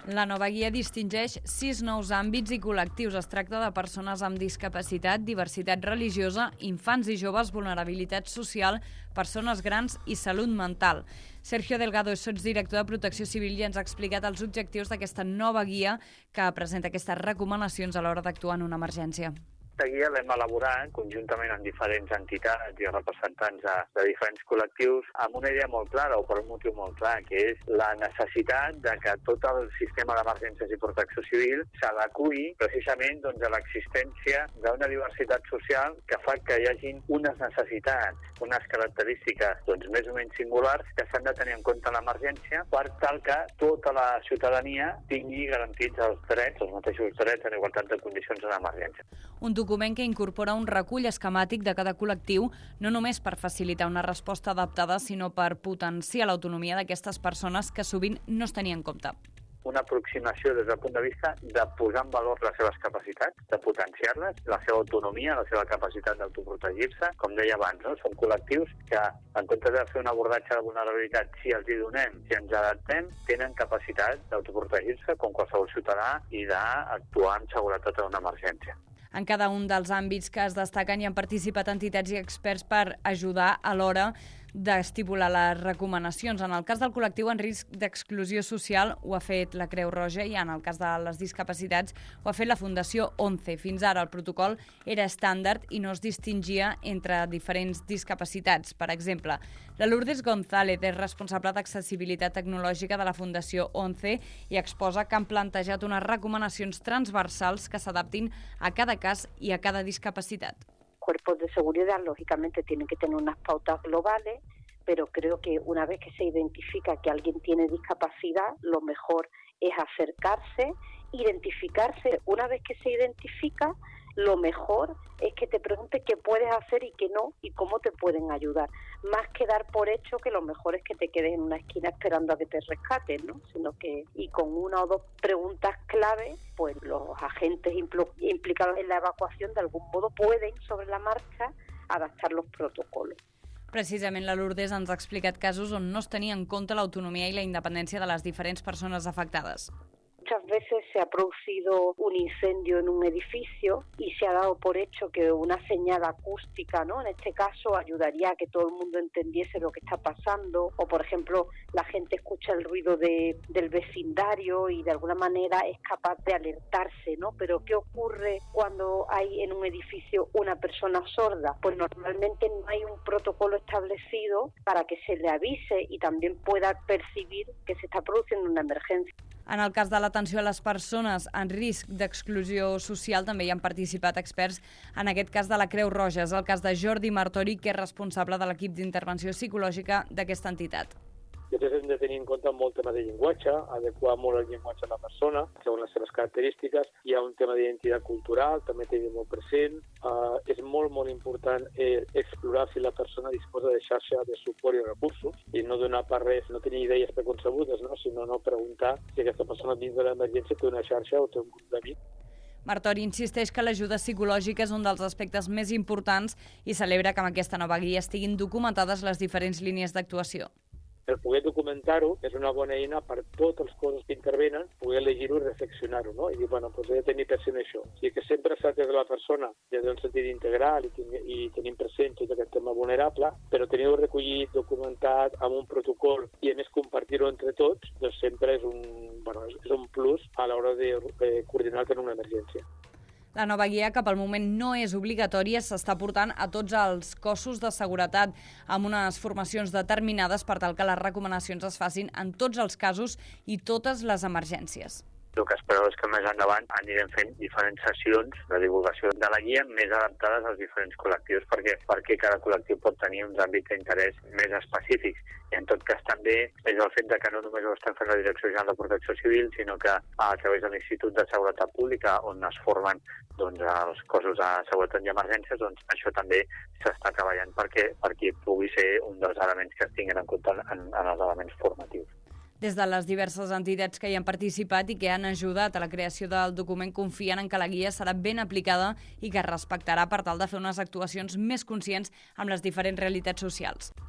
La nova guia distingeix 6 nous àmbits i col·lectius. Es tracta de persones amb discapacitat, diversitat religiosa, infants i joves, vulnerabilitat social, persones grans i salut mental. Sergio Delgado és sotsdirector de Protecció Civil i ens ha explicat els objectius d'aquesta nova guia que presenta aquestes recomanacions a l'hora d'actuar en una emergència. Aquesta guia l'hem elaborat conjuntament amb diferents entitats i representants de diferents col·lectius amb una idea molt clara o per un motiu molt clar, que és la necessitat de que tot el sistema d'emergències i protecció civil s'adeqüi precisament a l'existència d'una diversitat social que fa que hi hagin unes necessitats, unes característiques més o menys singulars que s'han de tenir en compte en l'emergència per tal que tota la ciutadania tingui garantits els drets, els mateixos drets en igualtat de condicions en l'emergència. Un document que incorpora un recull esquemàtic de cada col·lectiu, no només per facilitar una resposta adaptada, sinó per potenciar l'autonomia d'aquestes persones que sovint no es tenien en compte. Una aproximació des del punt de vista de posar en valor les seves capacitats, de potenciar-les, la seva autonomia, la seva capacitat d'autoprotegir-se. Com deia abans, són col·lectius que, en comptes de fer un abordatge de vulnerabilitat, si els hi donem, si ens adaptem, tenen capacitat d'autoprotegir-se com qualsevol ciutadà i d'actuar amb seguretat en una emergència. En cada un dels àmbits que es destaquen hi han participat entitats i experts per ajudar a l'hora d'estipular les recomanacions. En el cas del col·lectiu en risc d'exclusió social ho ha fet la Creu Roja i en el cas de les discapacitats ho ha fet la Fundació 11. Fins ara el protocol era estàndard i no es distingia entre diferents discapacitats. Per exemple, la Lourdes González és responsable d'accessibilitat tecnològica de la Fundació 11 i exposa que han plantejat unes recomanacions transversals que s'adaptin a cada cas y a cada discapacidad. Cuerpos de seguridad, lógicamente, tienen que tener unas pautas globales, pero creo que una vez que se identifica que alguien tiene discapacidad, lo mejor es acercarse, identificarse. Una vez que se identifica, lo mejor es que te pregunte qué puedes hacer y qué no, y cómo te pueden ayudar. Más que dar por hecho que lo mejor es que te quedes en una esquina esperando a que te rescaten, ¿no? Sino que, y con una o dos preguntas clave, pues los agentes implicados en la evacuación de algún modo pueden, sobre la marcha, adaptar los protocolos. Precisament la Lourdes ens ha explicat casos on no es tenia en compte l'autonomia i la independència de les diferents persones afectades. Muchas veces se ha producido un incendio en un edificio y se ha dado por hecho que una señal acústica, ¿no?, en este caso ayudaría a que todo el mundo entendiese lo que está pasando, o por ejemplo la gente escucha el ruido del vecindario y de alguna manera es capaz de alertarse, ¿no? Pero ¿qué ocurre cuando hay en un edificio una persona sorda? Pues normalmente no hay un protocolo establecido para que se le avise y también pueda percibir que se está produciendo una emergencia. En el cas de l'atenció a les persones en risc d'exclusió social també hi han participat experts, en aquest cas de la Creu Roja. És el cas de Jordi Martori, que és responsable de l'equip d'intervenció psicològica d'aquesta entitat. Després hem de tenir en compte molt tema de llenguatge, adequar molt el llenguatge a la persona, segons les seves característiques. Hi ha un tema d'identitat cultural, també tenim molt present. És molt, molt important explorar si la persona disposa de xarxa de suport i recursos i no donar per res, no tenir idees preconcebudes, no? Sinó no preguntar si aquesta persona dins de l'emergència té una xarxa o té un grup d'amics. Martori insisteix que l'ajuda psicològica és un dels aspectes més importants i celebra que amb aquesta nova guia estiguin documentades les diferents línies d'actuació. El poder documentar-ho és una bona eina per totes les coses que intervenen, poder llegir-ho i reflexionar-ho, no? I dir, bueno, doncs he de tenir present això. O sigui que sempre s'ha de la persona des d'un sentit integral i tenim present tot aquest tema vulnerable, però tenir-ho recollit, documentat, amb un protocol i a més compartir-ho entre tots, doncs sempre és un plus a l'hora de coordinar-te en una emergència. La nova guia, que pel moment no és obligatòria, s'està portant a tots els cossos de seguretat amb unes formacions determinades per tal que les recomanacions es facin en tots els casos i totes les emergències. El que espero és que més endavant anirem fent diferents sessions de divulgació de la guia més adaptades als diferents col·lectius perquè cada col·lectiu pot tenir uns àmbits d'interès més específics. I en tot cas també és el fet que no només ho estem fent la Direcció General de Protecció Civil, sinó que a través de l'Institut de Seguretat Pública, on es formen els cossos de seguretat i emergències, això també s'està treballant perquè pugui ser un dels elements que es tinguin en compte en els elements formatius. Des de les diverses entitats que hi han participat i que han ajudat a la creació del document confien en que la guia serà ben aplicada i que es respectarà per tal de fer unes actuacions més conscients amb les diferents realitats socials.